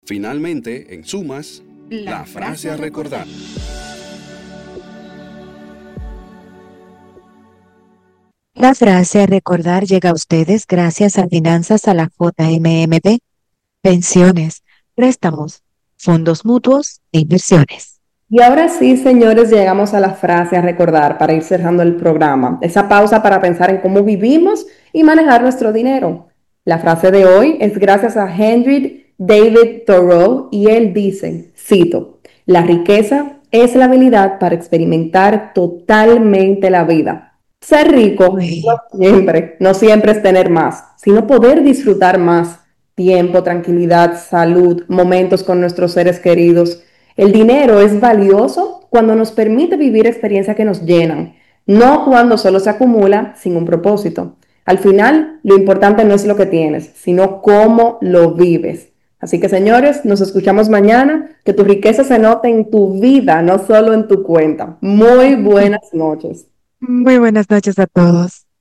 Finalmente, en sumas, la frase a recordar. La frase a recordar llega a ustedes gracias a Finanzas a la JMMP, pensiones, préstamos, fondos mutuos e inversiones. Y ahora sí, señores, llegamos a la frase a recordar para ir cerrando el programa. Esa pausa para pensar en cómo vivimos y manejar nuestro dinero. La frase de hoy es gracias a Henry David Thoreau y él dice, cito, la riqueza es la habilidad para experimentar totalmente la vida. Ser rico Uy, no siempre es tener más, sino poder disfrutar más tiempo, tranquilidad, salud, momentos con nuestros seres queridos. El dinero es valioso cuando nos permite vivir experiencias que nos llenan, no cuando solo se acumula sin un propósito. Al final, lo importante no es lo que tienes, sino cómo lo vives. Así que, señores, nos escuchamos mañana. Que tu riqueza se note en tu vida, no solo en tu cuenta. Muy buenas noches. muy buenas noches a todos.